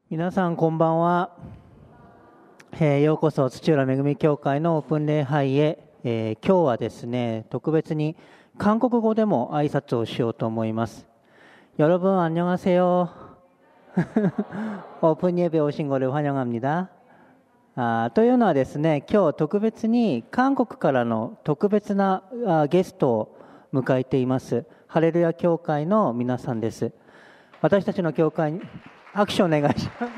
皆さんこんばんは。ようこそ土浦恵み教会のオープン礼拝へ。今日はですね、特別に韓国語でも挨拶をしようと思います。여러분 안녕하세요。オープン예배 오신 거를 환영합니다。というのはですね、今日特別に韓国からの特別なゲストを迎えています。ハレルヤ教会の皆さんです。私たちの教会に拍手お願いします。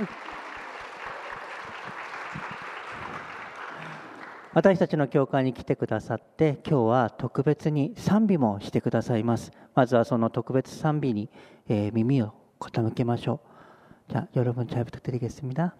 私たちの教会に来てくださって、今日は特別に賛美もしてくださいます。まずはその特別賛美に、耳を傾けましょう。자、여러분 잘 부탁드리겠습니다。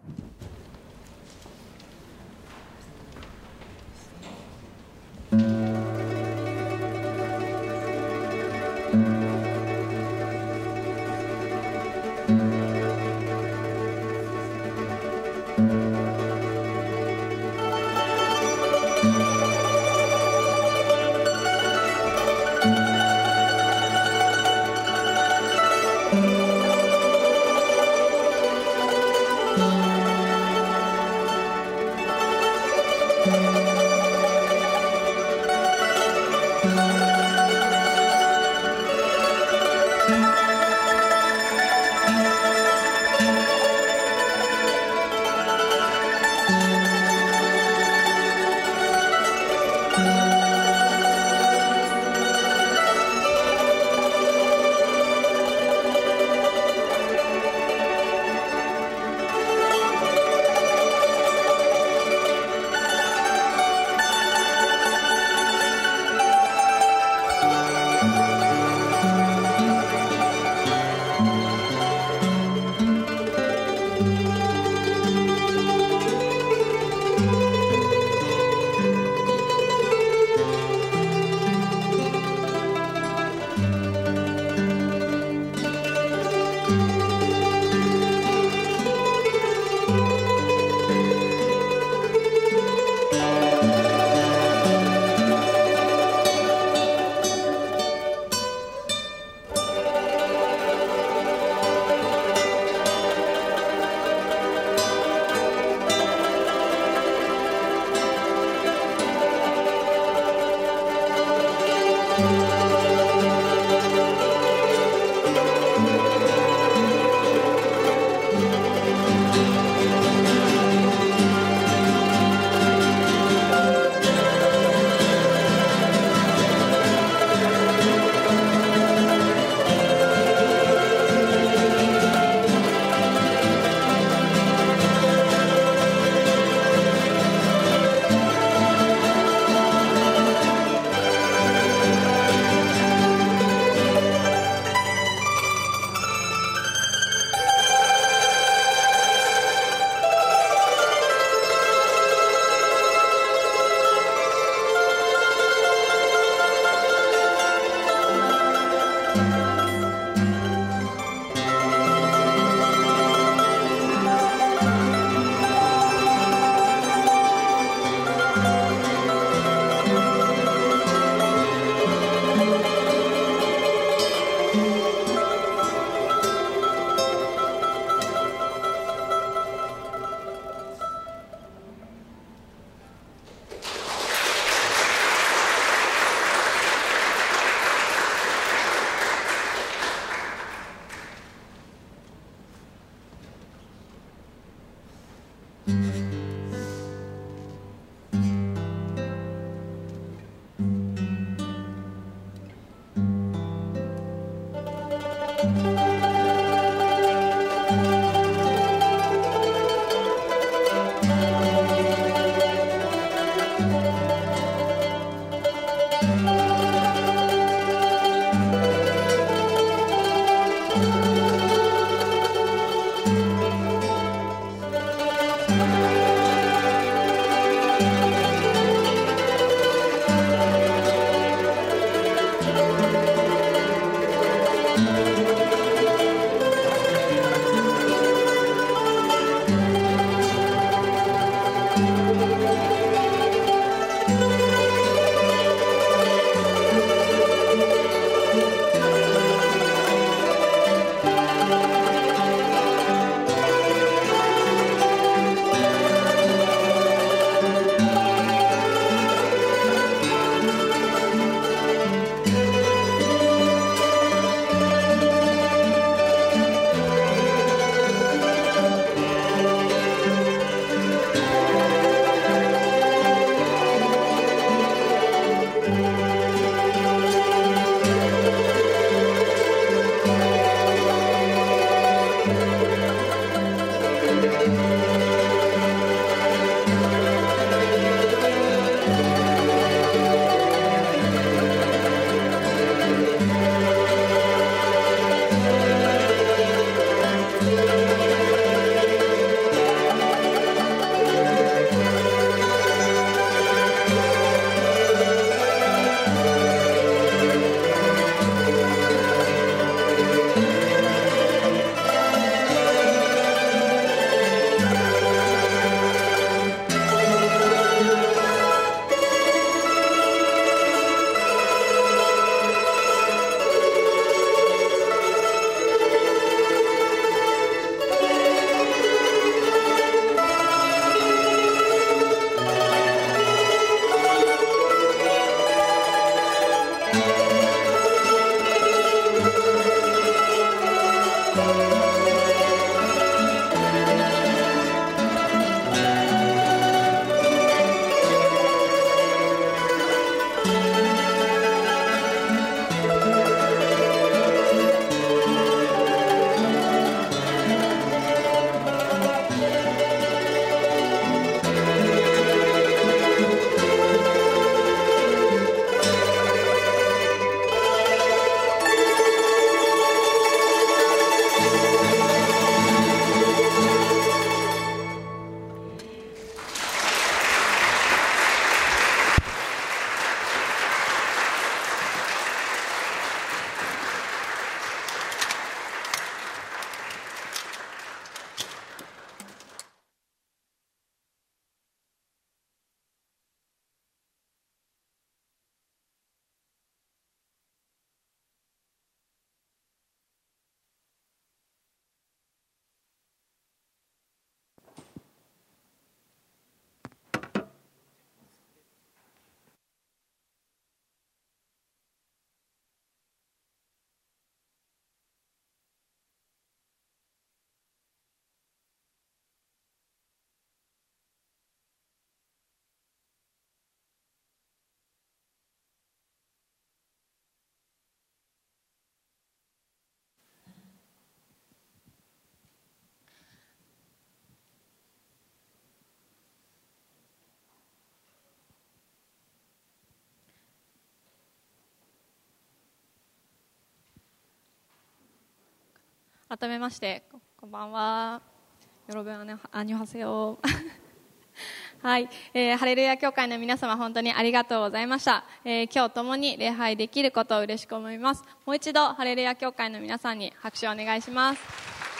改めましてこんばんは。よろぶんアニョハセヨはい、ハレルヤ教会の皆様、本当にありがとうございました。今日共に礼拝できることを嬉しく思います。もう一度ハレルヤ教会の皆さんに拍手をお願いします。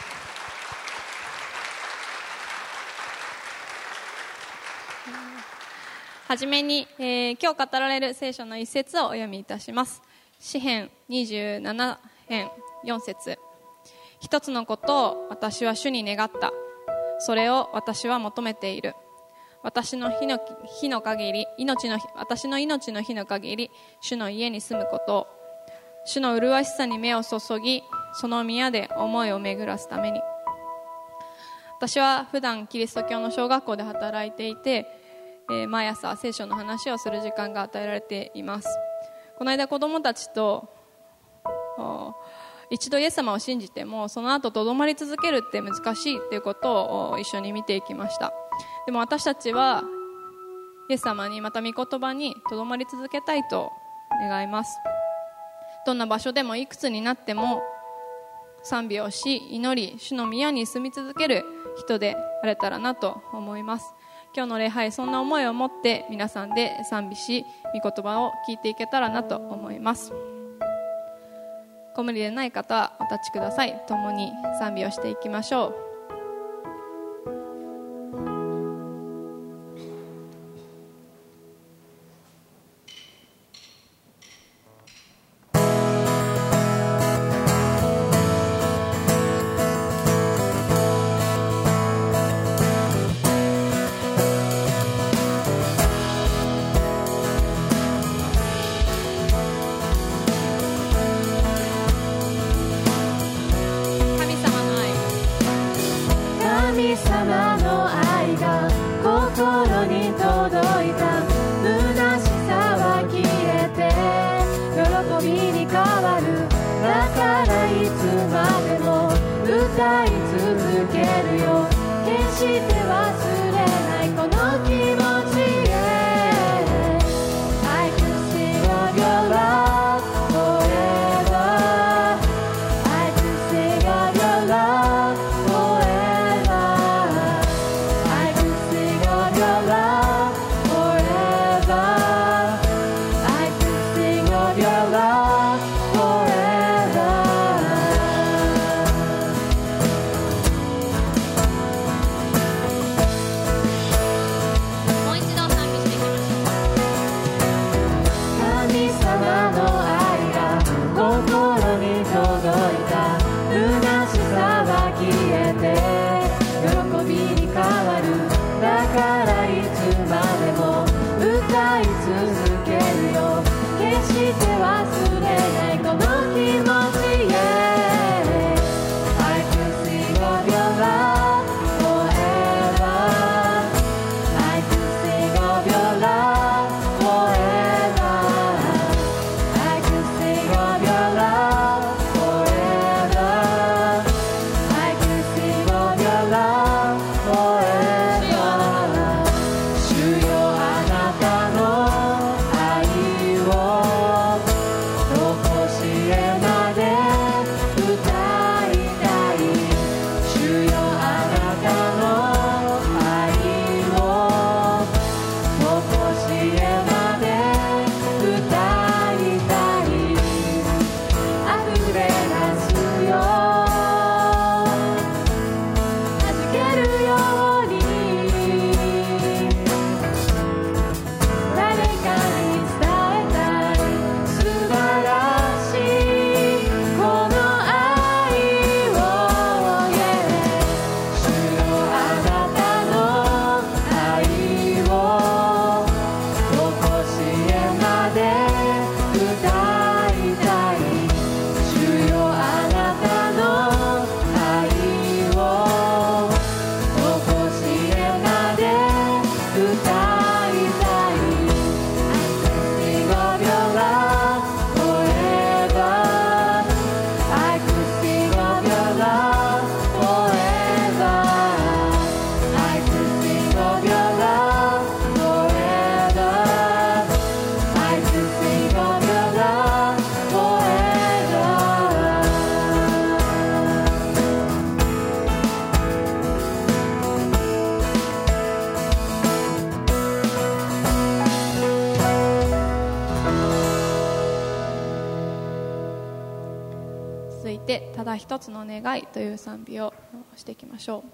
はじめに、今日語られる聖書の一節をお読みいたします。詩編27編4節。一つのことを私は主に願った。それを私は求めている。私の日の限り、私の命の日の限り、主の家に住むことを。主の麗しさに目を注ぎ、その宮で思いを巡らすために。私は普段キリスト教の小学校で働いていて、毎朝聖書の話をする時間が与えられています。この間子供たちと一度イエス様を信じてもその後とどまり続けるって難しいということを一緒に見ていきました。でも私たちはイエス様にまた御言葉にとどまり続けたいと願います。どんな場所でもいくつになっても賛美をし祈り、主の宮に住み続ける人であれたらなと思います。今日の礼拝、そんな思いを持って皆さんで賛美し、御言葉を聞いていけたらなと思います。ご無理でない方はお立ちください。共に賛美をしていきましょう。 ただ一つの願いという賛美をしていきましょう。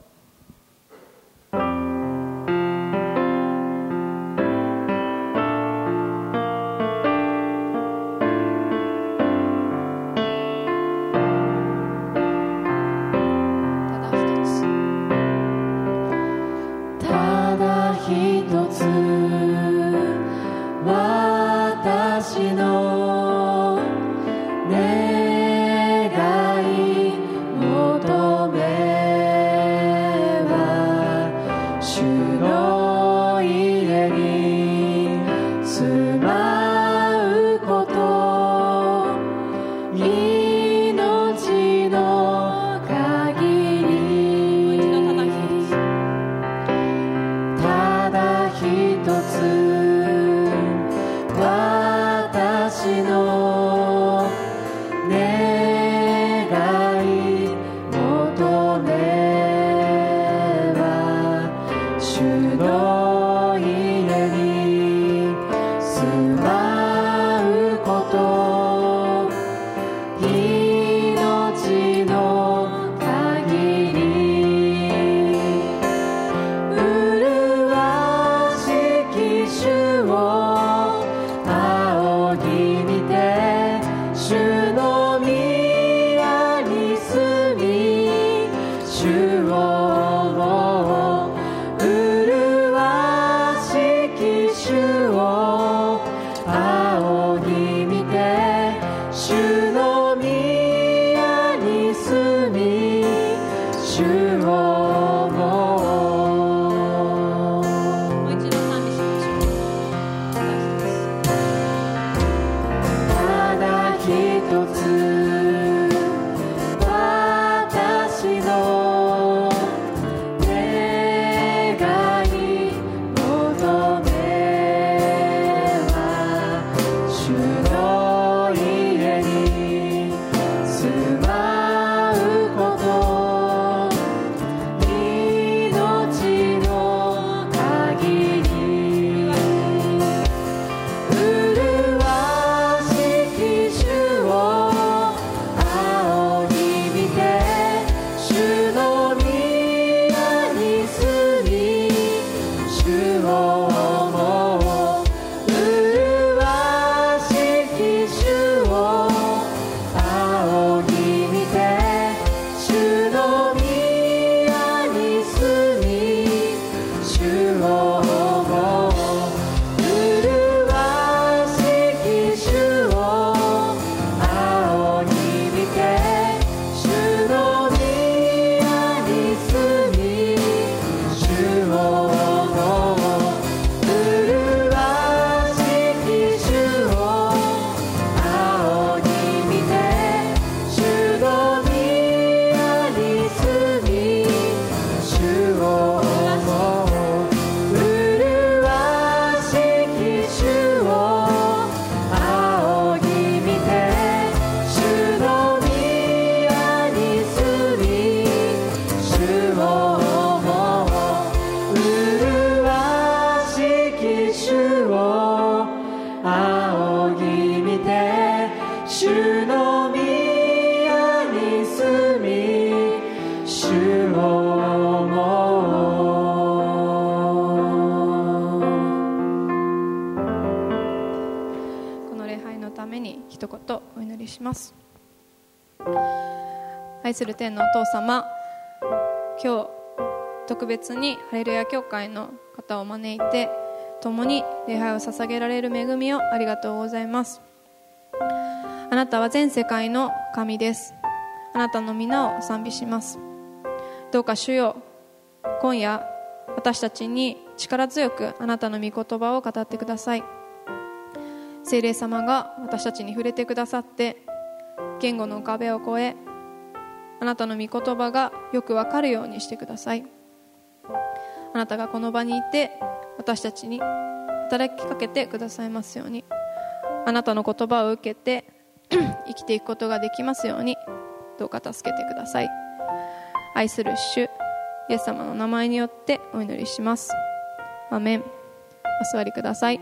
愛する天のお父様、今日特別にハレルヤ教会の方を招いて共に礼拝を捧げられる恵みをありがとうございます。あなたは全世界の神です。あなたの皆を賛美します。どうか主よ、今夜私たちに力強くあなたの御言葉を語ってください。聖霊様が私たちに触れてくださって言語の壁を越え、あなたの御言葉がよくわかるようにしてください。あなたがこの場にいて私たちに働きかけてくださいますように、あなたの言葉を受けて生きていくことができますように、どうか助けてください。愛する主イエス様の名前によってお祈りします。アーメン。お座りください。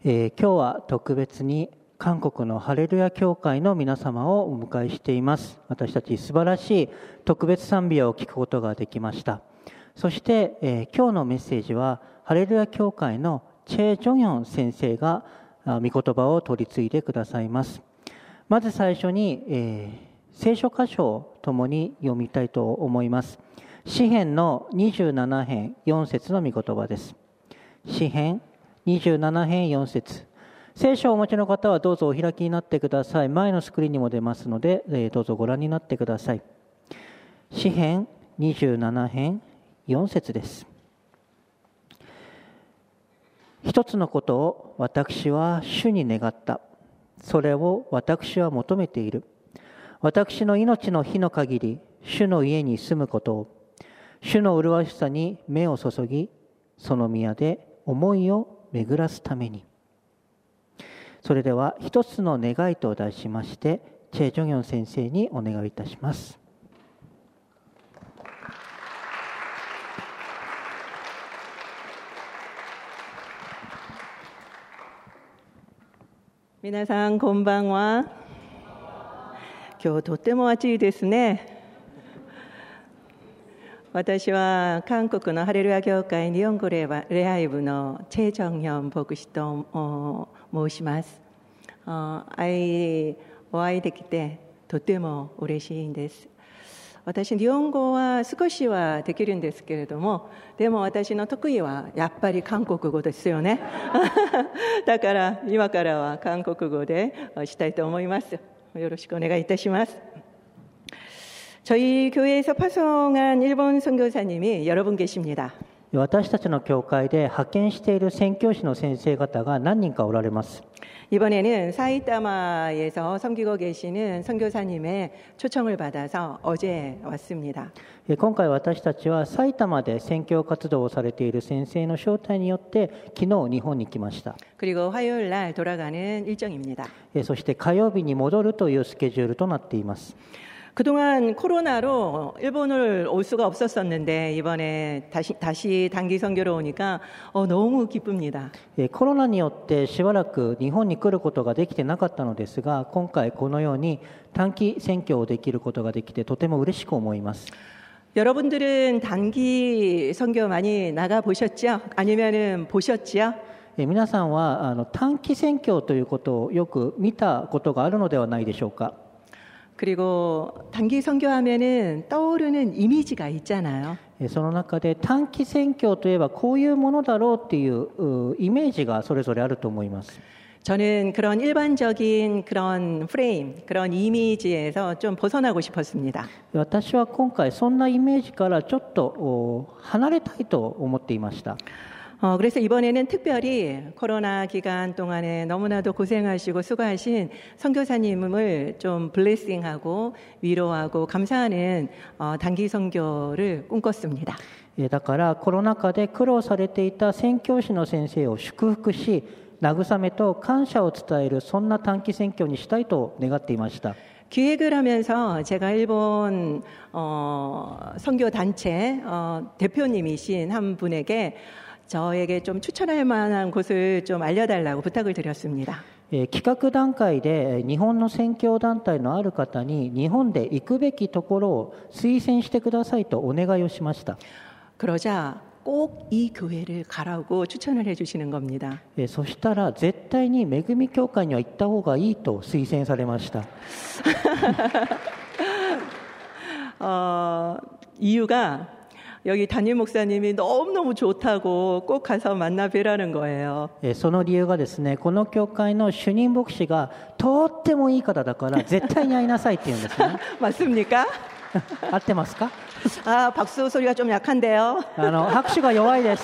今日は特別に韓国のハレルヤ教会の皆様をお迎えしています。私たち素晴らしい特別賛美を聞くことができました。そして、今日のメッセージはハレルヤ教会のチェ・ジョンヨン先生が御言葉を取り継いでくださいます。まず最初に、聖書箇所を共に読みたいと思います。詩編の27編4節の御言葉です。詩編27編4節。聖書をお持ちの方はどうぞお開きになってください。前のスクリーンにも出ますので、どうぞご覧になってください。詩編27編4節です。一つのことを私は主に願った。それを私は求めている。私の命の日の限り、主の家に住むことを、主の麗しさに目を注ぎ、その宮で思いを巡らすために。それでは一つの願いと題しまして、チェ・ジョンヨン先生にお願いいたします。 皆さんこんばんは。今日とっても暑いですね。私は韓国のハレルヤ教会日本語礼拝部のチェ・ジョンヨン牧師と申します。お会いできてとても嬉しいんです。私日本語は少しはできるんですけれども、でも私の得意はやっぱり韓国語ですよね。だから今からは韓国語でしたいと思います。よろしくお願いいたします。저희 교회에서 파송한 일본 선교사님이 여러 분 계십니다. 私たちの教会で派遣している宣教師の先生方が何人かおられます。 이번에는 사이타마에서 섬기고 계시는 선교사님의 초청을 받아서 어제 왔습니다. 今回私たちは埼玉で宣教活動をされている先生の招待によって昨日日本に来ました。 그리고 화요일 날 돌아가는 일정입니다. そして火曜日に戻るというスケジュールとなっています。 그동안 코로나로 일본을 올 수가 없었었는데 이번에 다시 단기 선교로 오니까 너무 기쁩니다. コロナによってしばらく日本に来ることができてなかったのですが、今回このように短期宣教をできることができてとても嬉しく思います。 여러분들은 단기 선교 많이 나가 보셨죠? 아니면은 보셨지요? 皆さんは短期宣教ということをよく見たことがあるのではないでしょうか。 그리고 단기 선교하면은 떠오르는 이미지가 있잖아요. その中で短期宣教といえばこういうものだろうっていうイメージがそれぞれあると思います。 저는 그런 일반적인 그런 프레임, 그런 이미지에서 좀 벗어나고 싶었습니다. 私は今回そんなイメージからちょっと離れたいと思っていました。 그래서 이번에는 특별히 코로나 기간 동안에 너무나도 고생하시고 수고하신 선교사님을 좀 블레싱하고 위로하고 감사하는 단기 선교를 꿈꿨습니다. だからコロナ禍で苦労されていた宣教師の先生を祝福し、慰めと感謝を伝えるそんな短期宣教にしたいと願っていました。 기획을 하면서 제가 일본 선교 단체 대표님이신 한 분에게 저에게 좀 추천할 만한 곳을 좀 알려달라고 부탁을 드렸습니다. 企画段階で日本の宣教団体のある方に日本で行くべきところを推薦してくださいとお願いをしました。 그러자 꼭 이 교회를 가라고 추천을 해주시는 겁니다. そしたら絶対に恵み教会には行った方がいいと推薦されました。 이유가 여기 담임 목사님이 너무너무 좋다고 꼭 가서 만나 뵈라는 거예요. その理由がですね、この教会の主任牧師がとってもいい方だから絶対に会いなさいって言うんですね。 맞습니까? 合ってますか？ 아, 박수 소리가 좀 약한데요. 拍手が弱いです。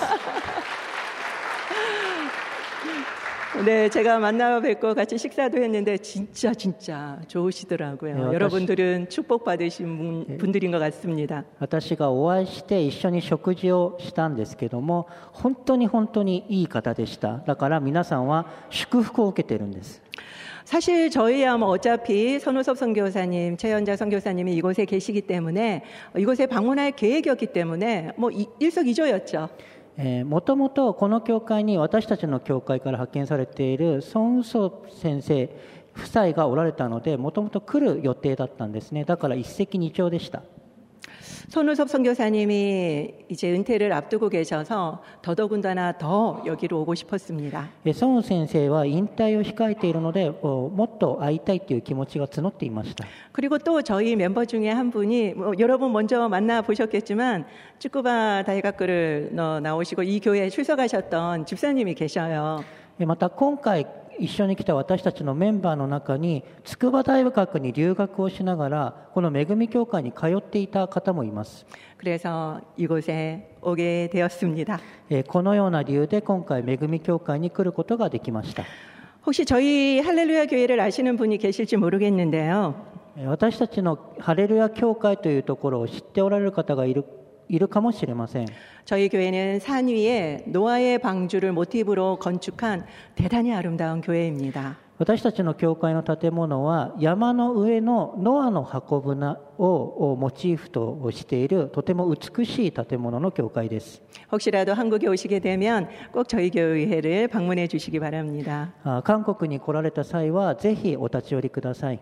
네, 제가 만나 뵙고 같이 식사도 했는데 진짜 좋으시더라고요. 여러분들은 축복받으신 분들인 것 같습니다. 私がお会いして一緒に食事をしたんですけども、本当にいい方でした。だから皆さんは祝福を受けているんです。 사실 저희야 뭐 어차피 선우섭 선교사님, 최연자 선교사님이 이곳에 계시기 때문에 이곳에 방문할 계획이었기 때문에 뭐 일석이조였죠. もともとこの教会に私たちの教会から派遣されているソン・ウソ先生夫妻がおられたので、もともと来る予定だったんですね。だから一石二鳥でした。 손우섭 선교사님이 이제 은퇴를 앞두고 계셔서 더더군다나 더 여기로 오고 싶었습니다. ソン先生は引退を控えているので、もっと会いたいという気持ちが募っていました。 그리고 또 저희 멤버 중에 한 분이 여러분 먼저 만나 보셨겠지만 쭈꾸바 다이가크를 나오시고 이 교회에 출석하셨던 집사님이 계셔요. また今回一緒に来た私たちのメンバーの中に筑波大学に留学をしながらこの恵み教会に通っていた方もいます。 그래서 이곳에 오게 되었습니다. このような理由で今回恵み教会に来ることができました。 혹시 저희 할렐루야 교회를 아시는 분이 계실지 모르겠는데요. 私たちのハレルヤ教会というところを知っておられる方がいるかもしれません。 저희 교회는 산 위에 노아의 방주를 모티브로 건축한 대단히 아름다운 교회입니다. 私たちの教会の建物は山の上のノアの箱舟をモチーフとしているとても美しい建物の教会です。 혹시라도 한국에 오시게 되면 꼭 저희 교회를 방문해 주시기 바랍니다. 韓国に来られた際はぜひお立ち寄りください。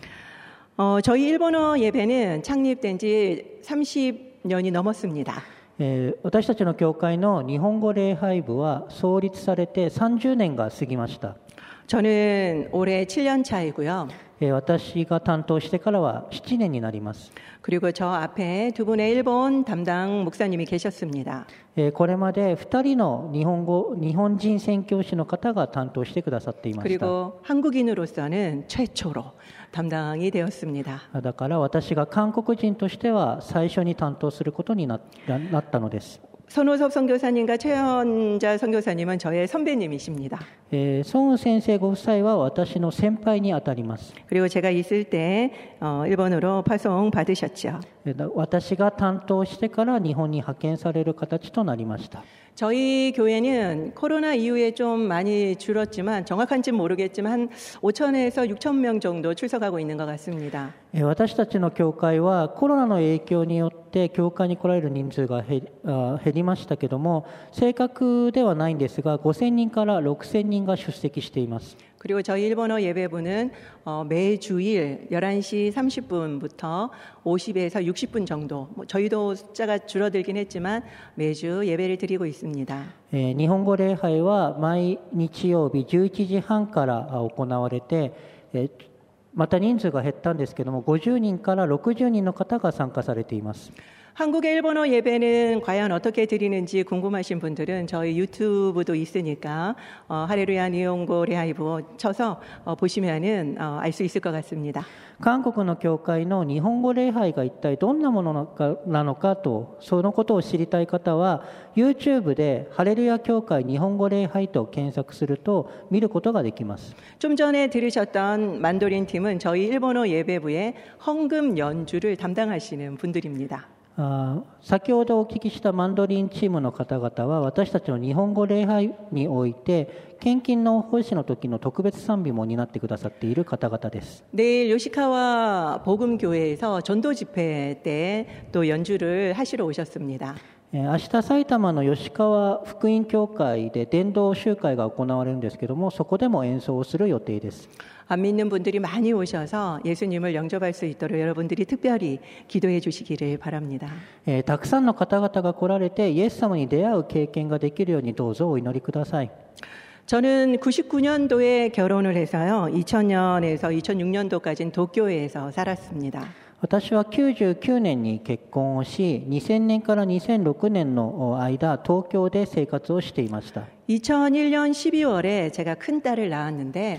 저희 일본어 예배는 창립된 지 30년이 넘었습니다. 私たちの教会の日本語礼拝部は創立されて30年が過ぎました。 저는 올해 7년 차이고요. 私が担当してからは7年になります。 그리고 저 앞에 두 분의 일본 담당 목사님이 계셨습니다. これまで2人の日本人宣教師の方が担当してくださっていました。 그리고 한국인으로서는 최초로 담당이 되었습니다. だから私が韓国人としては最初に担当することになったのです。 손우섭 선교사님과 최현자 선교사님은 저의 선배님이십니다. ソン先生ご夫妻は私の先輩にあたります。 그리고 제가 있을 때 일본으로 파송 받으셨죠. 私が担当してから日本に派遣される形となりました。 저희 교회는 코로나 이후에 좀 많이 줄었지만 정확한지는 모르겠지만 한 5천에서 6천 명 정도 출석하고 있는 것 같습니다. 私たちの教会はコロナの影響によって教会に来られる人数が減りましたけども、正確ではないんですが5000人から6000人が出席しています。 그리고 저희 일본어 예배부는 매주일 11시 30분부터 50에서 60분 정도, 저희도 숫자가 줄어들긴 했지만 매주 예배를 드리고 있습니다. 日本語礼拝は毎日曜日11時半から行われて、また人数が減ったんですけども50人から60人の方が参加されています。 한국의 일본어 예배는 과연 어떻게 드리는지 궁금하신 분들은 저희 유튜브도 있으니까 할렐루야 니혼고 레하이브 쳐서 보시면은 알 수 있을 것 같습니다. 韓国の教会の日本語礼拝が一体どんなものなのかと、そのことを知りたい方は YouTube でハレルヤ教会日本語礼拝と検索すると見ることができます。 좀 전에 들으셨던 만도린 팀은 저희 일본어 예배부의 헌금 연주를 담당하시는 분들입니다. 先ほどお聞きしたマンドリンチームの方々は私たちの日本語礼拝において献金の奉仕の時の特別賛美も担ってくださっている方々です。 내일 요시카와 복음교회에서 전도 집회 때 또 연주를 하시러 오셨습니다. 明日埼玉の吉川福音教会で伝道集会が行われるんですけども、そこでも演奏をする予定です。 안 믿는 분들이 많이 오셔서 예수님을 영접할 수 있도록 여러분들이 특별히 기도해 주시기를 바랍니다. たくさんの方々が来られてイエス様に出会う経験ができるようにどうぞお祈りください。 저는 99년도에 결혼을 해서요. 2000년에서 2006년도까지는 도쿄에서 살았습니다. 私は99年に結婚をし、2000年から2006年の間、東京で生活をしていました。 2001년 12월에 제가 큰 딸을 낳았는데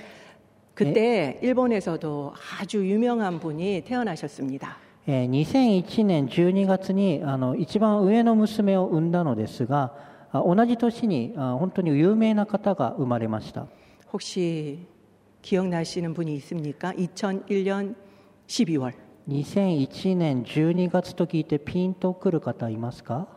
그때 일본에서도 아주 유명한 분이 태어나셨습니다. 2001年12月に一番上の娘を産んだのですが、同じ年に本当に有名な方が生まれました。 혹시 기억나시는 분이 있습니까? 2001년 12월. 2001年12月と聞いてピンとくる方いますか？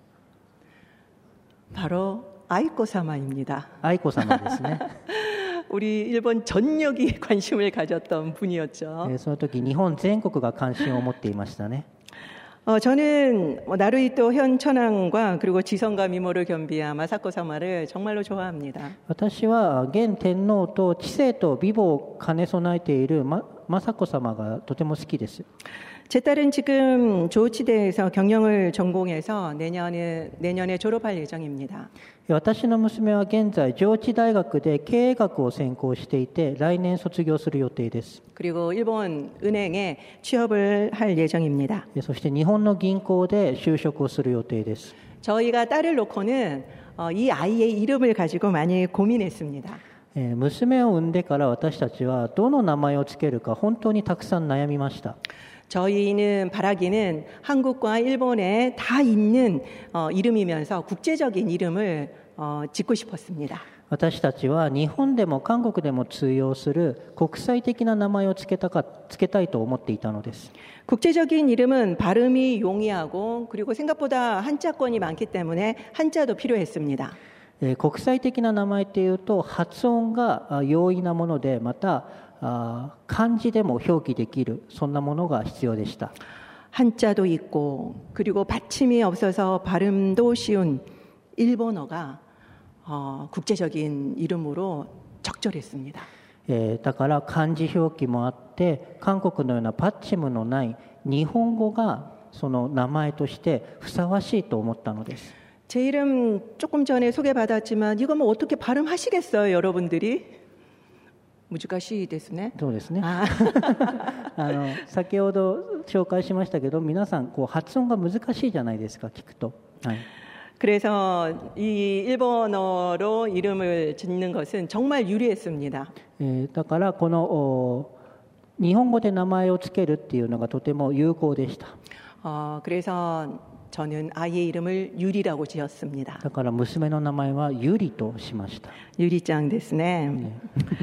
바로 아이코 사마입니다. 愛子様ですね。 우리 일본 전역이 관심을 가졌던 분이었죠. その時日本全国が関心を持っていましたね。 저는 나루히토 현천황과 그리고 지성과 미모를 겸비한 마사코 사마를 정말로 좋아합니다. 私は現天皇と知性と美貌を兼ね備えている雅子様がとても好きです。 제 딸은 지금 조치대에서 경영을 전공해서 내년에 졸업할 예정입니다. 私の娘は現在上智大学で経営学を専攻していて来年卒業する予定です。 그리고 일본 은행에 취업을 할 예정입니다. そして日本の銀行で就職をする予定です。 저희가 딸을 놓고는 이 아이의 이름을 가지고 많이 고민했습니다. 娘を産んでから私たちはどの名前をつけるか本当にたくさん悩みました。 저희는 바라기는 한국과 일본에 다 있는 이름이면서 국제적인 이름을 짓고 싶었습니다. 私たちは日本でも韓国でも通用する国際的な名前をつけたいと思っていたのです。 국제적인 이름은 발음이 용이하고 그리고 생각보다 한자권이 많기 때문에 한자도 필요했습니다. 国際的な名前っていうと発音が容易なものでまた漢字でも表記できるそんなものが必要でした。 한자도 있고 그리고 받침이 없어서 발음도 쉬운 일본어가 국제적인 이름으로 적절했습니다. だから漢字表記もあって韓国のようなパッチムのない日本語がその名前としてふさわしいと思ったのです。 제 이름 조금 전에 소개받았지만 이거 뭐 어떻게 발음하시겠어요, 여러분들이? 무지가시ですね。 そうですね。先ほど紹介しましたけど、皆さんこう発音が難しいじゃないですか、聞くと。はい。 그래서 이 일본어로 이름을 짓는 것은 정말 유리했습니다. だからこの日本語で名前をつけるっていうのがとても有効でした。 그래서 저는 아이의 이름을 유리라고 지었습니다. だから娘の名前はユリとしました。 유리짱ですね.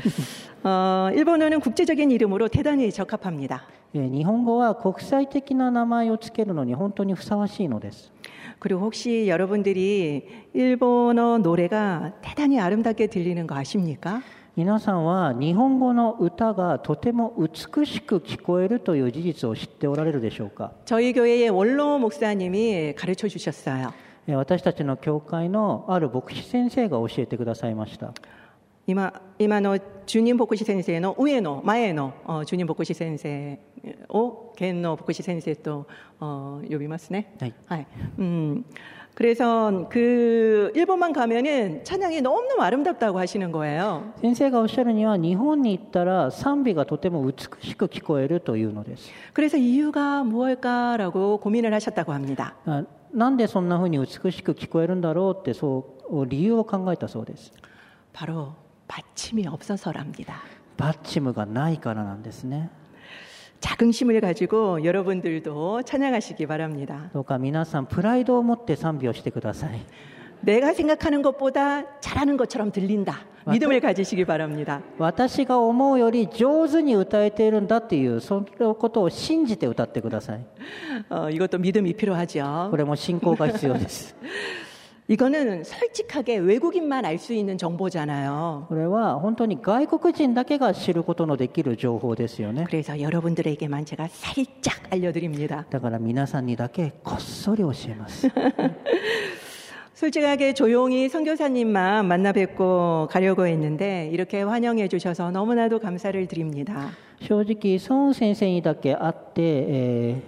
일본어는 국제적인 이름으로 대단히 적합합니다. 日本語は国際的な名前をつけるのに本当にふさわしいのです。 그리고 혹시 여러분들이 일본어 노래가 대단히 아름답게 들리는 거 아십니까? 皆さんは日本語の歌がとても美しく聞こえるという事実を知っておられるでしょうか。 저희 교회의 원로 목사님이 가르쳐 주셨어요. 私たちの教会のある牧師先生が教えてくださいました。 今の주님牧師先生の上の前の주님牧師先生を現の牧師先生と呼びますね. はい。 그래서 그 일본만 가면은 찬양이 너무너무 아름답다고 하시는 거예요. 先生がおっしゃるには日本に行ったら賛美がとても美しく聞こえるというのです。 그래서 이유가 무엇일까라고 고민을 하셨다고 합니다. なんでそんな風に美しく聞こえるんだろうってそう理由を考えたそうです。 바로 받침이 없어서랍니다. パッチムがないからなんですね。 자긍심을 가지고 여러분들도 찬양하시기 바랍니다. どうか皆さんプライドを持って賛美をしてください。 내가 생각하는 것보다 잘하는 것처럼 들린다. 믿음을 가지시기 바랍니다. 私が思うより上手に歌えているんだっていうそのことを信じて歌ってください。 이것도 믿음이 필요하죠. これも信仰が必要です。 이거는 솔직하게 외국인만 알 수 있는 정보잖아요. これは本当に外国人だけが知ることのできる情報ですよね。 그래서 여러분들에게만 제가 살짝 알려드립니다. だから皆さんにだけこっそり教えます。 솔직하게 조용히 선교사님만 만나 뵙고 가려고 했는데 이렇게 환영해 주셔서 너무나도 감사를 드립니다. 正直孫先生にだけ会って、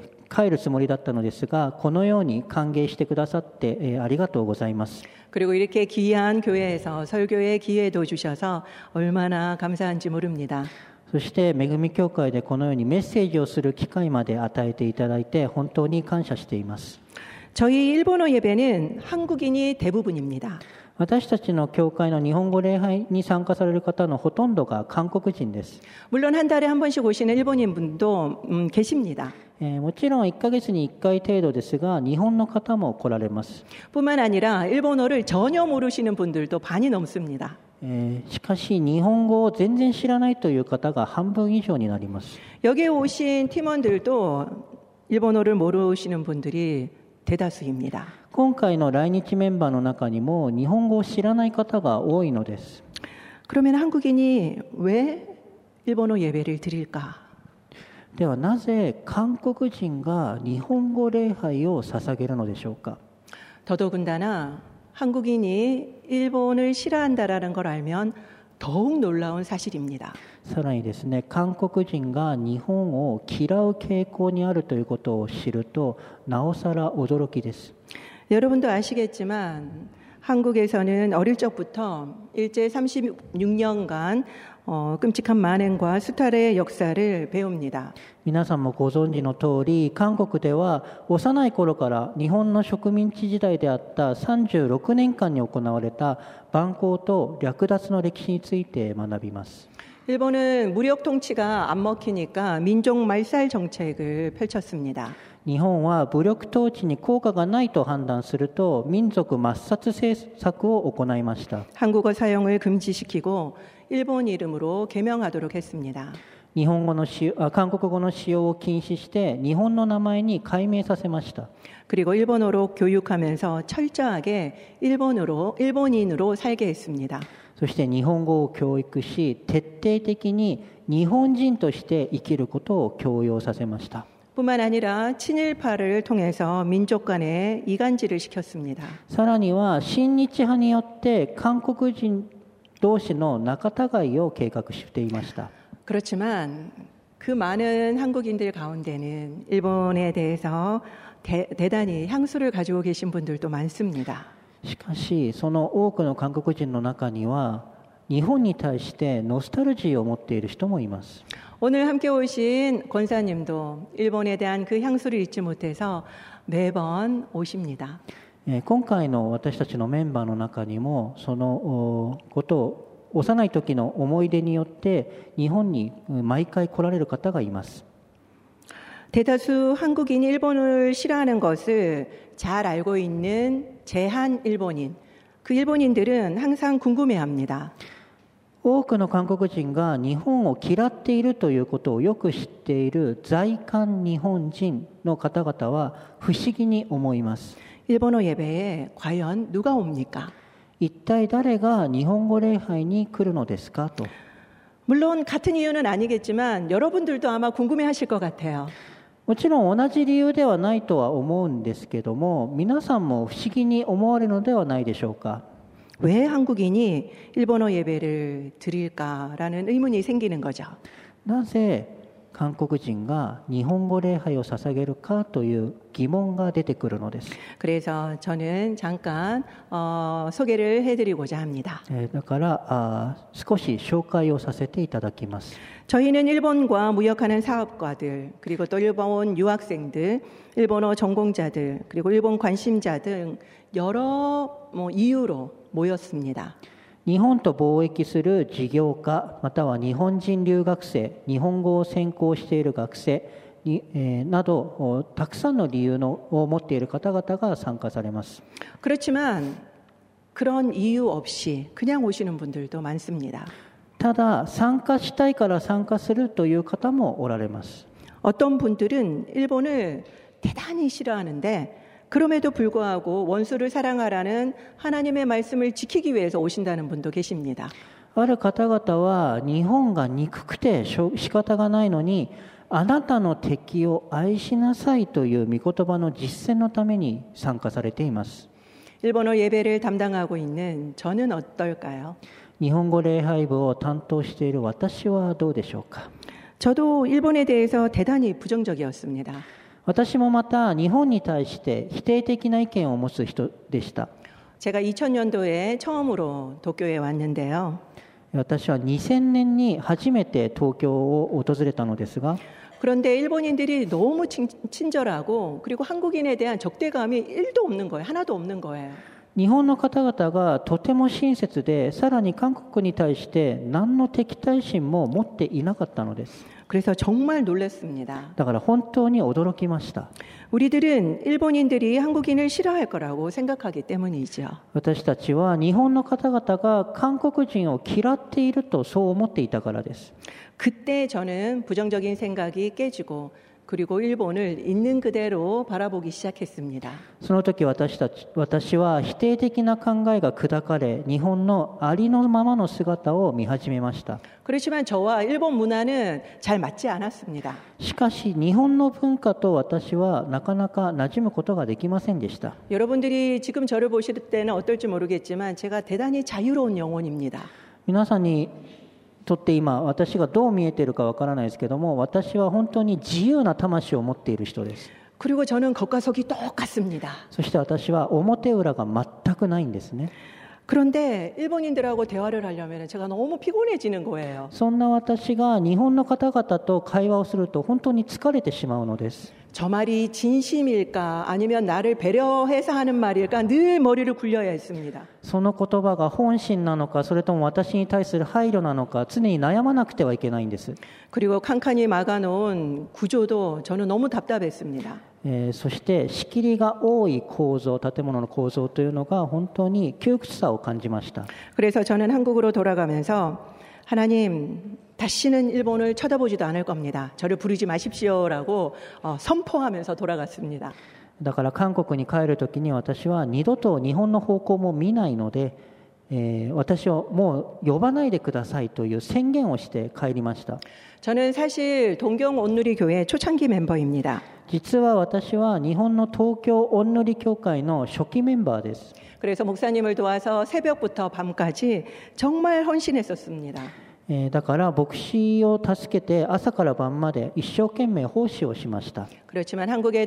帰るつもりだったのですがこのように歓迎してくださって、ありがとうございます。 그리고 이렇게 귀한 교회에서 설교의 기회도 주셔서 얼마나 감사한지 모릅니다. そして恵み教会でこのようにメッセージをする機会まで与えていただいて本当に感謝しています。 저희 일본어 예배는 한국인이 대부분입니다. 私たちの教会の日本語礼拝に参加される方のほとんどが韓国人です。 물론 한 달에 한 번씩 오시는 일본인 분도 계십니다. もちろん1ヶ月に1回程度ですが日本の方も来られます。 뿐만 아니라 일본어를 전혀 모르시는 분들도 반이 넘습니다. しかし日本語を全然知らないという方が半分以上になります。 여기에 오신 팀원들도 일본어를 모르시는 분들이 대다수입니다. 今回の来日メンバーの中にも日本語を知らない方が多いのです。 그러면 한국인이 왜 일본어 예배를 드릴까? ではなぜ韓国人が日本語礼拝を捧げるのでしょうか。 더더군다나 한국인이 일본을 싫어한다라는 걸 알면 더욱 놀라운 사실입니다. さらにですね、韓国人が日本を嫌う傾向にあるということを知るとなおさら驚きです。 여러분도 아시겠지만 한국에서는 어릴 적부터 일제 36년간 끔찍한 만행과 수탈의 역사를 배웁니다. 皆さんもご存知の通り、韓国では幼い頃から日本の植民地時代であった36年間に行われた蛮行と略奪の歴史について学びます。 일본은 무력 통치가 안 먹히니까 민족 말살 정책을 펼쳤습니다. 日本は武力統治に効果がないと判断すると民族抹殺政策を行いました。 한국어 사용을 금지시키고 일본 이름으로 개명하도록 했습니다. 韓国語の使用を禁止して日本の名前に改名させました。 그리고 일본어로 교육하면서 철저하게 일본인으로 살게 했습니다. そして日本語を教育し、徹底的に日本人として生きることを強要させました。 뿐만 아니라 친일파를 통해서 민족 간에 이간질을 시켰습니다. さらには親日派によって韓国人同士の仲違いを計画していました。 그렇지만 그 많은 한국인들 가운데는 일본에 대해서 대단히 향수를 가지고 계신 분들도 많습니다. しかしその多くの韓国人の中には日本に対してノスタルジーを持っている人もいます。 오늘 함께 오신 권사님도 일본에 대한 그 향수를 잊지 못해서 매번 오십니다. 今回の私たちのメンバーの中にもそのことを幼い時の思い出によって日本に毎回来られる方がいます。 대다수 한국인이 일본을 싫어하는 것을 잘 알고 있는 제한 일본인, 그 일본인들은 항상 궁금해합니다. 多くの韓国人が日本を嫌っているということをよく知っている在韓日本人の方々は不思議に思います。 일본어 예배에 과연 누가 옵니까? 一体誰が日本語礼拝に来るのですかと。 물론 같은 이유는 아니겠지만 여러분들도 아마 궁금해하실 것 같아요. もちろん同じ理由ではないとは思うんですけども、皆さんも不思議に思われるのではないでしょうか。 왜 한국인이 일본어 예배를 드릴까라는 의문이 생기는 거죠. なぜ韓国人が日本語礼拝を捧げるかという疑問が出てくるのです。 그래서 저는 잠깐 소개를 해드리고자 합니다. だから少し紹介をさせていただきます。 저희는 일본과 무역하는 사업가들, 그리고 또 일본 유학생들, 일본어 전공자들, 그리고 일본 관심자 등 여러 이유로 모였습니다. 日本と貿易する事業家、または日本人留学生、日本語を専攻している学生などたくさんの理由を持っている方々が参加されます。 그렇지만 그런 이유 없이 그냥 오시는 분들도 많습니다. ただ参加したいから参加するという方もおられます。 어떤 분들은 일본을 대단히 싫어하는데 그럼에도 불구하고 원수를 사랑하라는 하나님의 말씀을 지키기 위해서 오신다는 분도 계십니다. ある方々は日本が憎くて仕方がないのにあなたの敵を愛しなさいという御言葉の実践のために参加されています。 일본어 예배를 담당하고 있는 저는 어떨까요? 日本語礼拝部を担当している私はどうでしょうか。 저도 일본에 대해서 대단히 부정적이었습니다. 私もまた日本に対して否定的な意見を持つ人でした。 제가 2000년도에 처음으로 도쿄에 왔는데요. 私は2000年に初めて東京を訪れたのですが 그런데 일본인들이 너무 친절하고 그리고 한국인에 대한 적대감이 1도 없는 거예요. 하나도 없는 거예요. 日本の方々がとても親切で、さらに韓国に対して何の敵対心も持っていなかったのです。 그래서 정말 놀랐습니다. だから本当に驚きました。 우리들은 일본인들이 한국인을 싫어할 거라고 생각하기 때문이죠. 私たちは日本の方々が韓国人を嫌っているとそう思っていたからです。 그때 저는 부정적인 생각이 깨지고 그리고 일본을 있는 그대로 바라보기 시작했습니다. その時私は否定的な考えが砕かれ、日本のありのままの姿を見始めました。 그렇지만 저와 일본 문화는 잘 맞지 않았습니다. しかし日本の文化と私はなかなか馴染むことができませんでした。 여러분들이 지금 저를 보실 때는 어떨지 모르겠지만 제가 대단히 자유로운 영혼입니다. 皆さんにとって今私がどう見えているかわからないですけども、私は本当に自由な魂を持っている人です。 그리고 저는 겉과 속이 똑같습니다. そして私は表裏が全くないんですね。 그런데 일본인들하고 대화를 하려면 제가 너무 피곤해지는 거예요. そんな私が日本の方々と会話をすると本当に疲れてしまうのです。 저 말이 진심일까 아니면 나를 배려해서 하는 말일까 늘 머리를 굴려야 했습니다. その言葉が本心なのか、それとも私に対する配慮なのか、常に悩まなくてはいけないんです。 그리고 칸칸이 막아놓은 구조도 저는 너무 답답했습니다. そして仕切りが多い構造、建物の構造というのが本当に窮屈さを感じました。 그래서 저는 한국으로 돌아가면서 하나님 다시는 일본을 쳐다보지도 않을 겁니다. 저를 부르지 마십시오라고 선포하면서 돌아갔습니다. だから韓国に帰るときに私は二度と日本の方向も見ないので、私をもう呼ばないでくださいという宣言をして帰りました。 저는 사실 동경 온누리 교회 초창기 멤버입니다. 実は私は日本の東京御塗教会の初期メンバーです。 그래서 목사님을 도와서 새벽부터 밤까지 정말 헌신했었습니다. だから牧師を助けて朝から晩まで一生懸命奉仕をしました。 그렇지만 한국에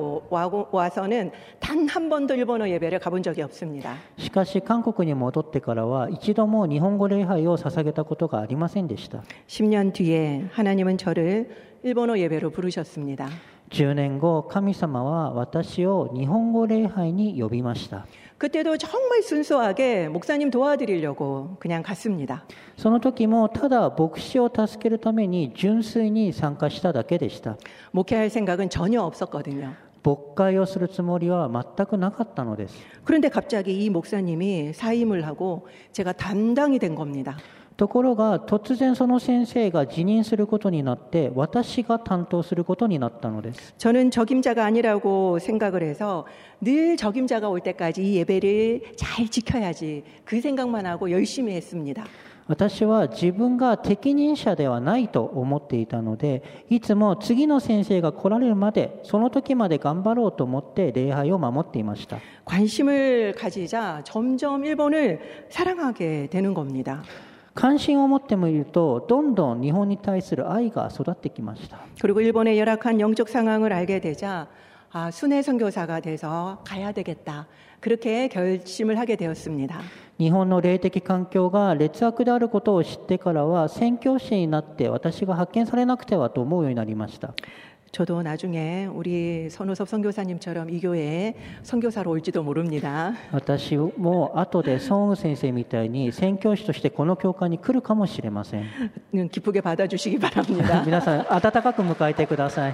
돌아와서는 단 한 번도 일본어 예배를 가본 적이 없습니다. しかし韓国に戻ってからは一度も日本語礼拝を捧げたことがありませんでした。 10년 뒤에 하나님은 저를 일본어 예배로 부르셨습니다. 10年後、神様は私を日本語礼拝に呼びました。 그때도 정말 순수하게 목사님 도와드리려고 그냥 갔습니다. その時もただ牧師を助けるために純粋に参加しただけでした。 목회할 생각은 전혀 없었거든요. 牧会をするつもりは全くなかったのです。 그런데 갑자기 이 목사님이 사임을 하고 제가 담당이 된 겁니다. ところが突然その先生が辞任することになって私が担当することになったのです。 저는 적임자가 아니라고 생각을 해서 늘 적임자가 올 때까지 이 예배를 잘 지켜야지 그 생각만 하고 열심히 했습니다. 私は自分が適任者ではないと思っていたので、いつも次の先生が来られるまで、その時まで頑張ろうと思って礼拝を守っていました。 관심을 가지자 점점 일본을 사랑하게 되는 겁니다. 関心を持ってみると、どんどん日本に対する愛が育ってきました。 그리고 일본의 열악한 영적 상황을 알게 되자 순회 선교사가 돼서 가야 되겠다. 그렇게 결심을 하게 되었습니다. 日本の霊的環境が劣悪であることを知ってからは、宣教師になって私が発見されなくてはと思うようになりました。 저도 나중에 우리 선우섭 선교사님처럼 이 교회에 선교사로 올지도 모릅니다. 私も後で孫先生みたいに宣教師としてこの教会に来るかもしれません。 기쁘게 받아주시기 바랍니다. 皆さん温かく迎えてください。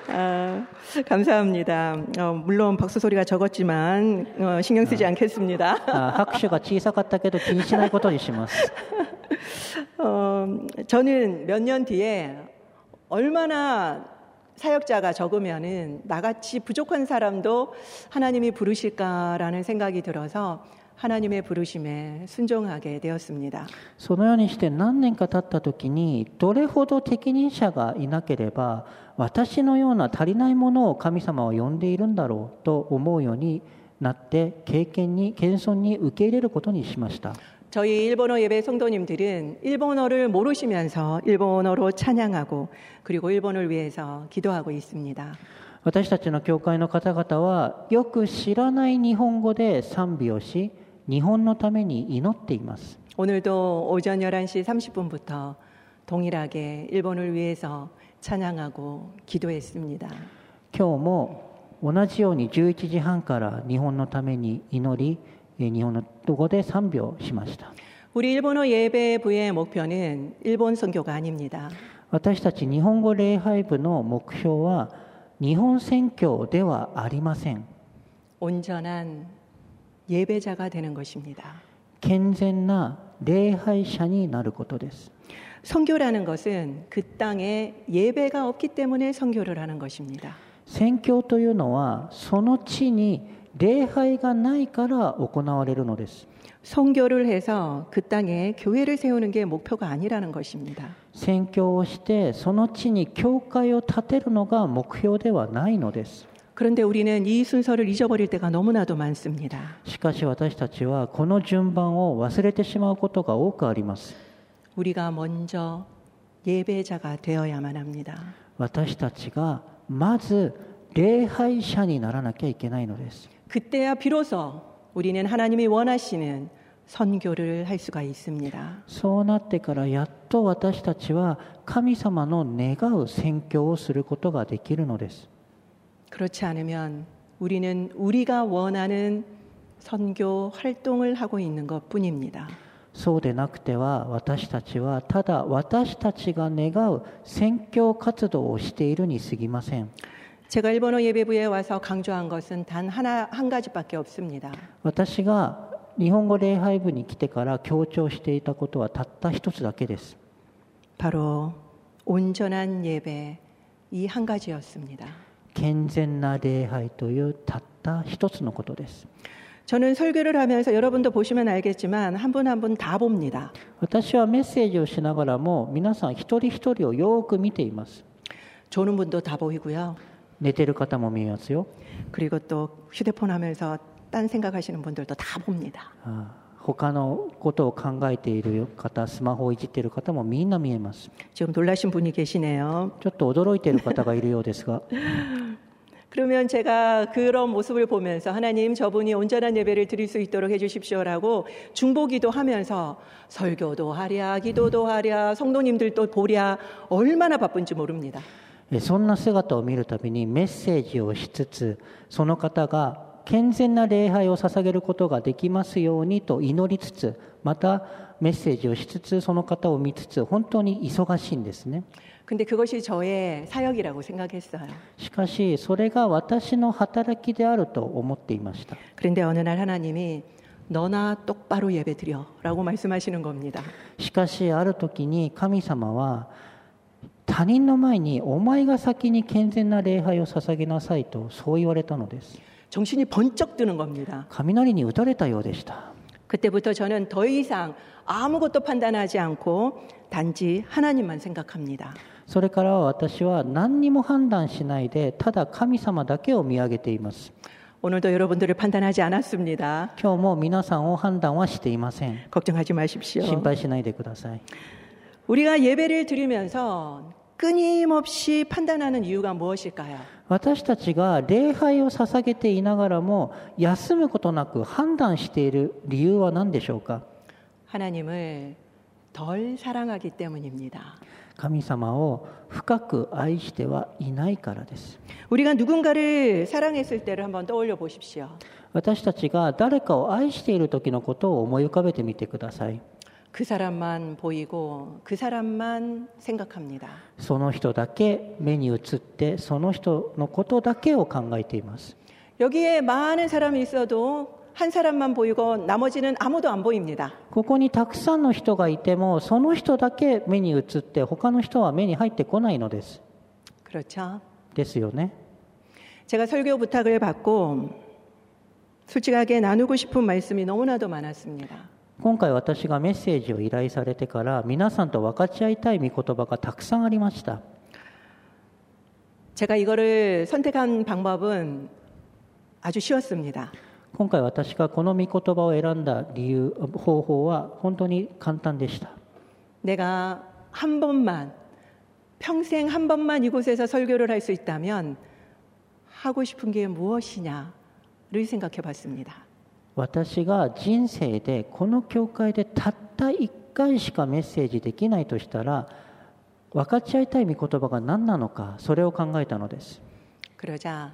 감사합니다. 물론 박수 소리가 적었지만 신경 쓰지 않겠습니다. 拍手が小さかったけど気にしないことにします。 저는 몇 년 뒤에 얼마나 사역자가 적으면은 나같이 부족한 사람도 하나님이 부르실까라는 생각이 들어서 하나님의 부르심에 순종하게 되었습니다. そのようにして何年か経った時に、どれほど適任者がいなければ私のような足りないものを神様は呼んでいるんだろうと思うようになって、謙遜に受け入れることにしました。 저희 일본어 예배 성도님들은 일본어를 모르시면서 일본어로 찬양하고 그리고 일본을 위해서 기도하고 있습니다. 私たちの教会の方々はよく知らない日本語で賛美をし、日本のために祈っています。 오늘도 오전 11시 30분부터 동일하게 일본을 위해서 찬양하고 기도했습니다. 今日も同じように11時半から日本のために祈り、日本の語で賛美をしました。 우리 일본어 예배부의 목표는 일본 선교가 아닙니다. 私たち日本語礼拝部の目標は日本宣教ではありません。 온전한 예배자가 되는 것입니다. 健全な礼拝者になることです。 선교라는 것은 그 땅에 예배가 없기 때문에 선교를 하는 것입니다. 宣教というのはその地に礼拝がないから行われるのです。 선교를 해서 그 땅에 교회를 세우는 게 목표가 아니라는 것입니다. 宣教をしてその地に教会を建てるのが目標ではないのです。 그런데 우리는 이 순서를 잊어버릴 때가 너무나도 많습니다. しかし私たちはこの順番を忘れてしまうことが多くあります。 우리가 먼저 예배자가 되어야만 합니다. 私たちがまず礼拝者にならなきゃいけないのです。 그때야 비로소 우리는 하나님이 원하시는 선교를 할 수가 있습니다. そうなってからやっと私たちは神様の願う宣教をすることができるのです。 그렇지 않으면 우리는 우리가 원하는 선교 활동을 하고 있는 것뿐입니다. そうでなくては私たちはただ私たちが願う宣教活動をしているに過ぎません。 제가 일본어 예배부에 와서 강조한 것은 단 한 가지밖에 없습니다. 私が日本語礼拝部に来てから強調していたことはたった一つだけです。 바로 온전한 예배 이 한 가지였습니다. 健全な礼拝というたった一つのことです。 저는 설교를 하면서 여러분도 보시면 알겠지만 한 분 한 분 다 봅니다. 私はメッセージをしながらも皆さん一人一人をよく見ています。 조는 분도 다 보이고요. 寝てる方も見えますよ。 그리고 또 휴대폰 하면서 딴 생각하시는 분들도 다 봅니다. 他のことを考えている方、スマホをいじっている方もみんな見えます。 지금 놀라신 분이 계시네요. ちょっと驚いている方がいるようですが 그러면 제가 그런 모습을 보면서 하나님 저분이 온전한 예배를 드릴 수 있도록 해주십시오라고 중보기도 하면서 설교도 하랴 기도도 하랴 성도님들도 보랴 얼마나 바쁜지 모릅니다. そんな姿を見るたびにメッセージをしつつその方が健全な礼拝を捧げることができますようにと祈りつつまたメッセージをしつつその方を見つつ本当に忙しいんですね。 근데 그것이 저의 사역이라고 생각했어요. しかしそれが私の働きであると思っていました。 그런데 어느 날 하나님이 너나 똑바로 예배 드려라고 말씀하시는 겁니다. しかしある時に神様は他人の前にお前が先に健全な礼拝を捧げなさいとそう言われたのです。 정신이 번쩍 드는 겁니다. 雷に打たれたようでした。 그때부터 저는 더 이상 아무것도 판단하지 않고 단지 하나님만 생각합니다. それから私は何にも判断しないでただ神様だけを見上げています。 오늘도 여러분들을 판단하지 않았습니다. 今日も皆さんを判断はしていません。 걱정하지 마십시오. 心配しないでください。 우리가 예배를 드리면서 끊임없이 판단하는 이유가 무엇일까요? 私たちが礼拝を捧げていながらも休むことなく判断している理由は何でしょうか。 하나님을 덜 사랑하기 때문입니다. 神様を深く愛してはいないからです。 우리가 누군가를 사랑했을 때를 한번 떠올려 보십시오. 私たちが誰かを愛している時のことを思い浮かべてみてください。 그 사람만 보이고 그 사람만 생각합니다. その人だけ目に映ってその人のことだけを考えています。 여기에 많은 사람이 있어도 한 사람만 보이고 나머지는 아무도 안 보입니다. ここにたくさんの人がいてもその人だけ目に映って他の人は目に入ってこないのです。 그렇죠? ですよね。 제가 설교 부탁을 받고 솔직하게 나누고 싶은 말씀이 너무나도 많았습니다. 今回私がメッセージを依頼されてから皆さんと分かち合いたい御言葉がたくさんありました。 제가 이거를 선택한 방법은 아주 쉬웠습니다. 今回私がこの御言葉を選んだ方法は本当に簡単でした。 내가 한 번만 평생 한 번만 이곳에서 설교를 할 수 있다면 하고 싶은 게 무엇이냐를 생각해 봤습니다. 私が人生でこの教会でたった1回しかメッセージできないとしたら分かち合いたい御言葉が何なのかそれを考えたのです。 그러자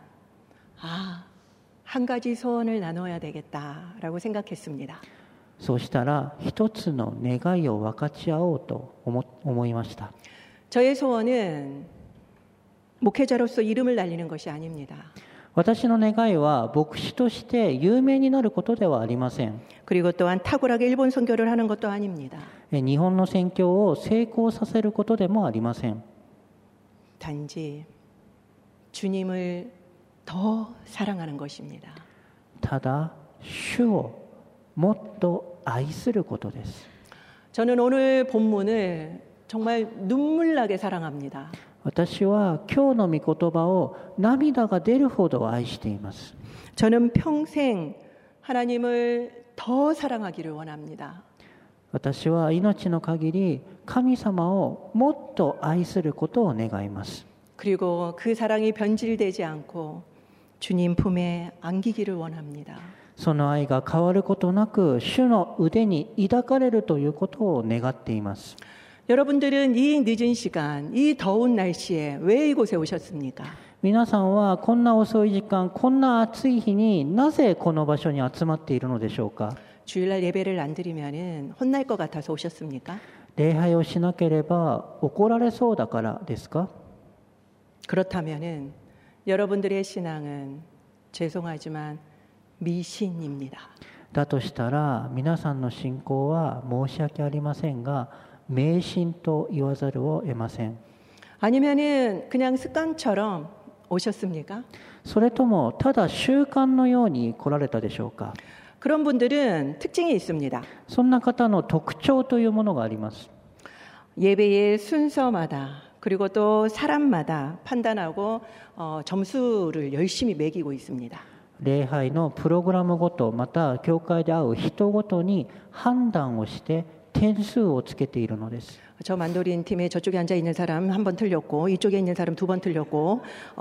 한 가지 소원을 나눠야 되겠다라고 생각했습니다. そうしたら一つの願いを分かち合おうと思いました。 저의 소원은 목회자로서 이름을 날리는 것이 아닙니다. 私の願いは牧師として有名になることではありません。 그리고 또한 탁월하게 일본 선교를 하는 것도 아닙니다. 日本の宣教を成功させることでもありません。 단지 주님을 더 사랑하는 것입니다. ただ主をもっと愛することです。 저는 오늘 본문을 정말 눈물나게 사랑합니다. 私は今日の御言葉を涙が出るほど愛しています。 저는 평생 하나님을 더 사랑하기를 원합니다. 私は命の限り神様をもっと愛することを願います。 그리고 그 사랑이 변질되지 않고 주님 품에 안기기를 원합니다. その愛が変わることなく主の腕に抱かれるということを願っています。 여러분들은 이 늦은 시간, 이 더운 날씨에 왜 이곳에 오셨습니까? 皆さんはこんな遅い時間、こんな暑い日になぜこの場所に集まっているのでしょうか。 주일날 예배를 안 드리면은 혼날 것 같아서 오셨습니까? 礼拝をしなければ怒られそうだからですか。 그렇다면은 여러분들의 신앙은 죄송하지만 미신입니다. だとしたら皆さんの信仰は申し訳ありませんが迷信と言わざるを得ません。 아니면은 그냥 습관처럼 오셨습니까? それともただ習慣のように来られたでしょうか。 그런 분들은 특징이 있습니다. そんな方の特徴というものがあります。 예배의 순서마다 그리고 또 사람마다 판단하고 점수를 열심히 매기고 있습니다. 礼拝のプログラムごとまた教会で会う人ごとに判断をして点数をつけているのです。 저 만도린 팀에 저쪽에 앉아 있는 사람 한 번 틀렸고 이쪽에 있는 사람 두 번 틀렸고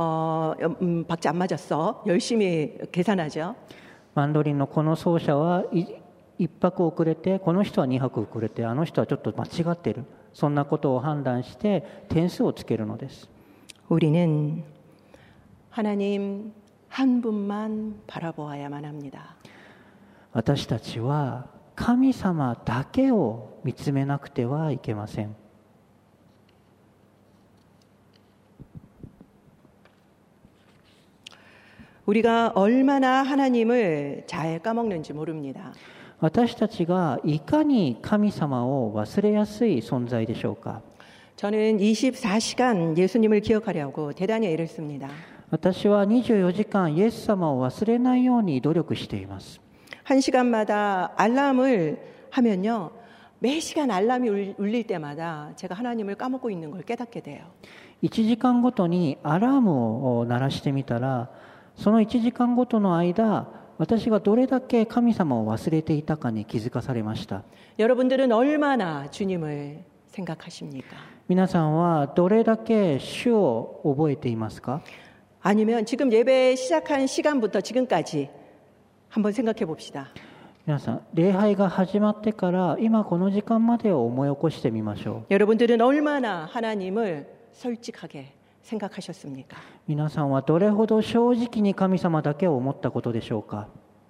박자 안 맞았어. 열심히 계산하죠. マンドリンのこの奏者は1拍遅れてこの人は2拍遅れてあの人はちょっと間違っている、そんなことを判断して点数をつけるのです。 우리는 하나님 한 분만 바라보아야만 합니다. 私たちは神様だけを見つめなくてはいけません。 우리가 얼마나 하나님을 잘 까먹는지 모릅니다. 私たちがいかに神様を忘れやすい存在でしょうか。 저는 24시간 예수님을 기억하려고 대단히 애를 씁니다. 私は24時間イエス様を忘れないように努力しています。 한 시간마다 알람을 하면요. 매 시간 알람이 울릴 때마다 제가 하나님을 까먹고 있는 걸 깨닫게 돼요. 1時間ごとにアラームを鳴らしてみたらその1時間ごとの間私がどれだけ神様を忘れていたかに気づかされました。 여러분들은 얼마나 주님을 생각하십니까? 皆さんはどれだけ主を覚えていますか。 아니면 지금 예배 시작한 시간부터 지금까지 한번 생각해 봅시다. 皆さん礼拝が始まってから今この時間までを思い起こしてみましょう。 여러분들은 얼마나 하나님을 솔직하게 생각하셨습니까? 皆さんはどれほど正直に神様だけを思ったことでしょうか。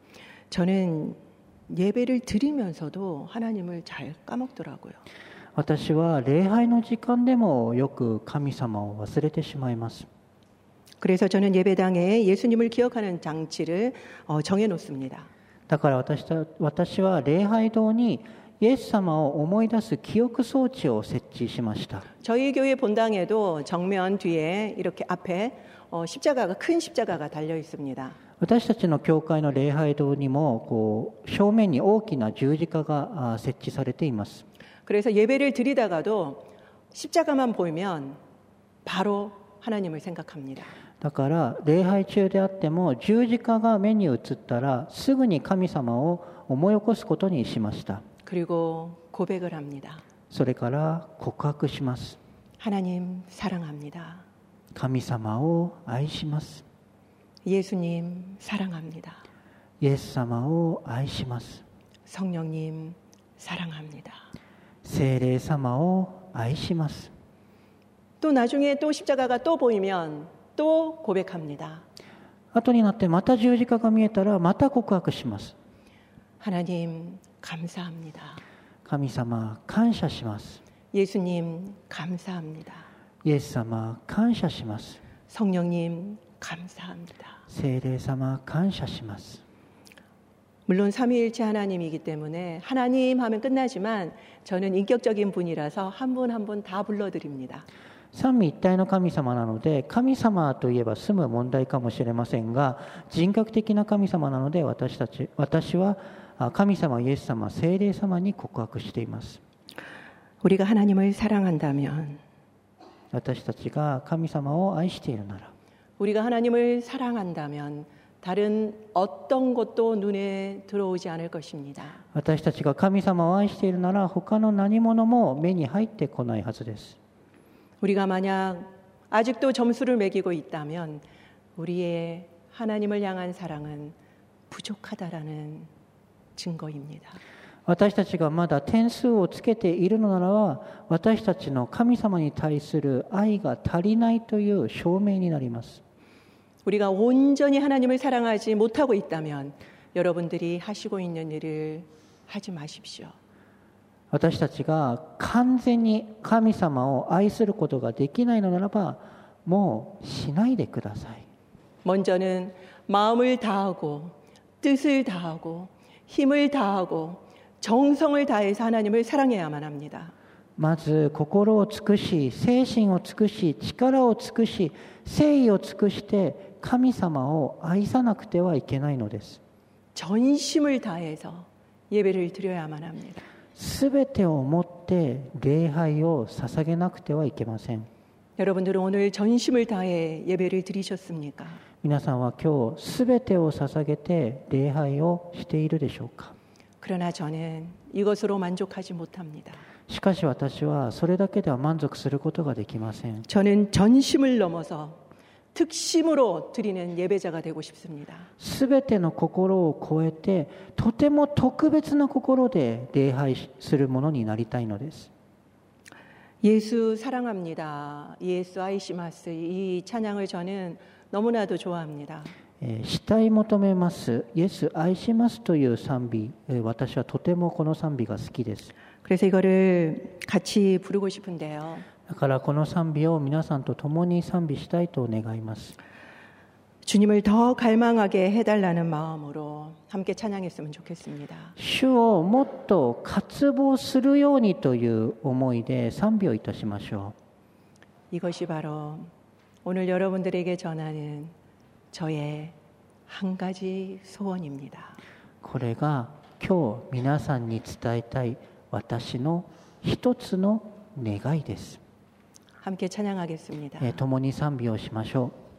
저는 예배를 드리면서도 하나님을 잘 까먹더라고요. 私は礼拝の時間でもよく神様を忘れてしまいます。 그래서 저는 예배당에 예수님을 기억하는 장치를 정해 놓습니다. だから私は礼拝堂にイエス様を思い出す記憶装置を設置しました。 저희 교회 본당에도 정면 뒤에 이렇게 앞에 십자가가 큰 십자가가 달려 있습니다. 私たちの教会の礼拝堂にも正面に大きな十字架が設置されています。 그래서 예배를 드리다가도 십자가만 보면 바로 하나님을 생각합니다. だから礼拝中であっても十字架が目に映ったらすぐに神様を思い起こすことにしました。 그리고 고백을 합니다. それから告白します。 하나님 사랑합니다. 神様を愛します。 예수님 사랑합니다. イエス様を愛します。 성령님 사랑합니다. 聖霊様を愛します。 또 나중에 또 십자가가 또 보이면 또 고백합니다. 後になってまた十字架が見えたらまた告白します。 하나님 감사합니다. 神様感謝します。 예수님 감사합니다. イエス様感謝します。 성령님 감사합니다. 聖霊様感謝します。 물론 삼위일체 하나님이기 때문에 하나님 하면 끝나지만 저는 인격적인 분이라서 한 분 한 분 다 불러드립니다. 三位一体の神様なので、神様といえば済む問題かもしれませんが、人格的な神様なので、私は神様、イエス様、聖霊様に告白しています。 우리가 하나님을 사랑한다면, 私たちが神様を愛しているなら、 우리가 하나님을 사랑한다면 다른 어떤 것도 눈에 들어오지 않을 것입니다. 私たちが神様を愛しているなら、他の何者も目に入ってこないはずです。 우리가 만약 아직도 점수를 매기고 있다면 우리의 하나님을 향한 사랑은 부족하다라는 증거입니다. 私たちがまだ点数をつけているのならば、私たちの神様に対する愛が足りないという証明になります。 우리가 온전히 하나님을 사랑하지 못하고 있다면 여러분들이 하시고 있는 일을 하지 마십시오. 私たちが完全に神様を愛することができないのならば、もうしないでください。 먼저는 마음을 다하고 뜻을 다하고 힘을 다하고 정성을 다해서 하나님을 사랑해야만 합니다. まず心を尽くし、精神を尽くし、力を尽くし、誠意を尽くして神様を愛さなくてはいけないのです。 전심을 다해서 예배를 드려야만 합니다. すべてをもって礼拝を捧げなくてはいけません。 여러분들은 오늘 전심을 다해 예배를 드리셨습니까? 皆さんは今日すべてを捧げて礼拝をしているでしょうか。 그러나 저는 이것으로 만족하지 못합니다. しかし私はそれだけでは満足することができません。 저는 전심을 넘어서 특심으로 드리는 예배자가 되고 싶습니다. すべての心を超えて、とても特別な心で礼拝するものになりたいのです。 예수 사랑합니다. 예수 아이시마스. 이 찬양을 저는 너무나도 좋아합니다. 慕い求めます、イエス愛しますという賛美、私はとてもこの賛美が好きです。 그래서 이거를 같이 부르고 싶은데요. だからこの賛美を皆さんと共に賛美したいと願います。 주님을 더 갈망하게 해달라는 마음으로 함께 찬양했으면 좋겠습니다. 主をもっと渇望するようにという思いで賛美をいたしましょ 이것이 바로 오늘 여러분들에게 전하는 저의 한 가지 소원입니다. う。これが今日皆さんに伝えたい私の一つの願いです。 함께 찬양하겠습니다. 共に賛美をしましょう。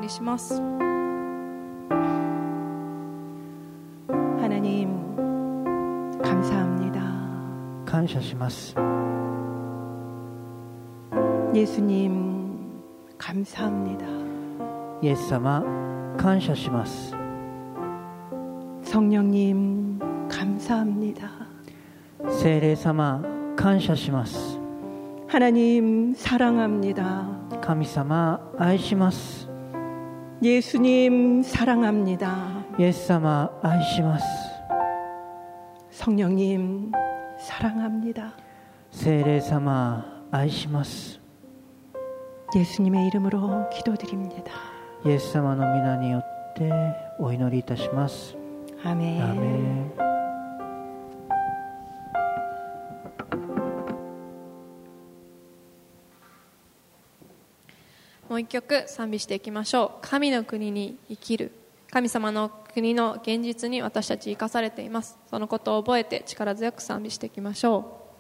いします。 하나님 감사합니다. 感謝します。 예수님 감사합니다. イエス様、感謝します。 성령님 감사합니다. 聖霊様、感謝します。 하나님 사랑합니다. 神様、愛します。 예수님 사랑합니다. イエス様、愛します。 성령님 사랑합니다. 聖霊様、愛します。 예수님의 이름으로 기도드립니다. イエス様の皆によってお祈りいたします。 아멘. アーメン。 もう一曲賛美していきましょう。神の国に生きる。神様の国の現実に私たち生かされています。そのことを覚えて力強く賛美していきましょう。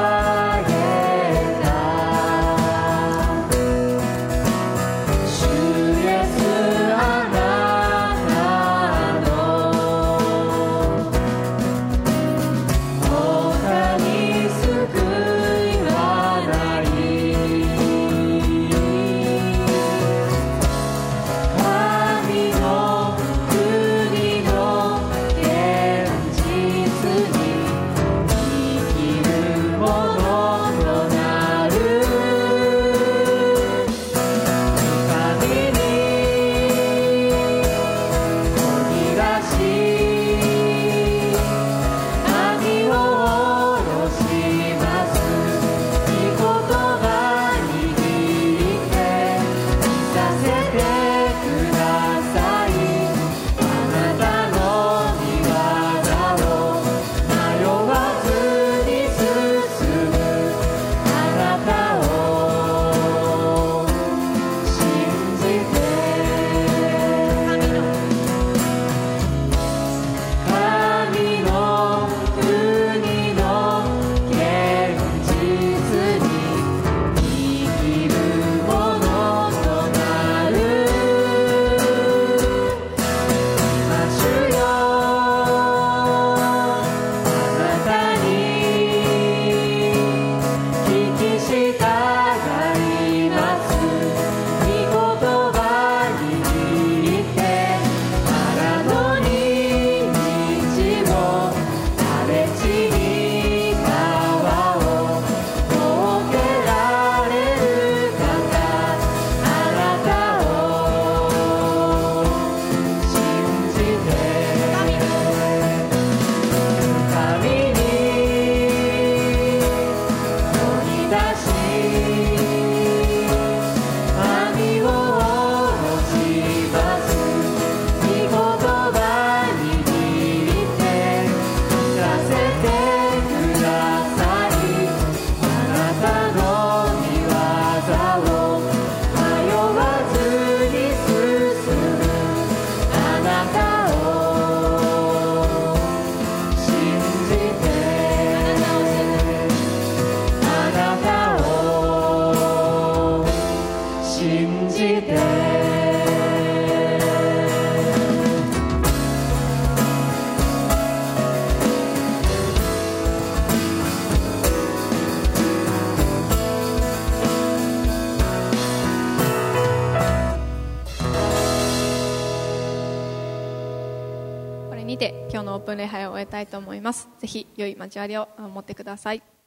主信じてこれにて今日のオープン礼拝を終えたいと思います。ぜひ良い交わりを持ってください。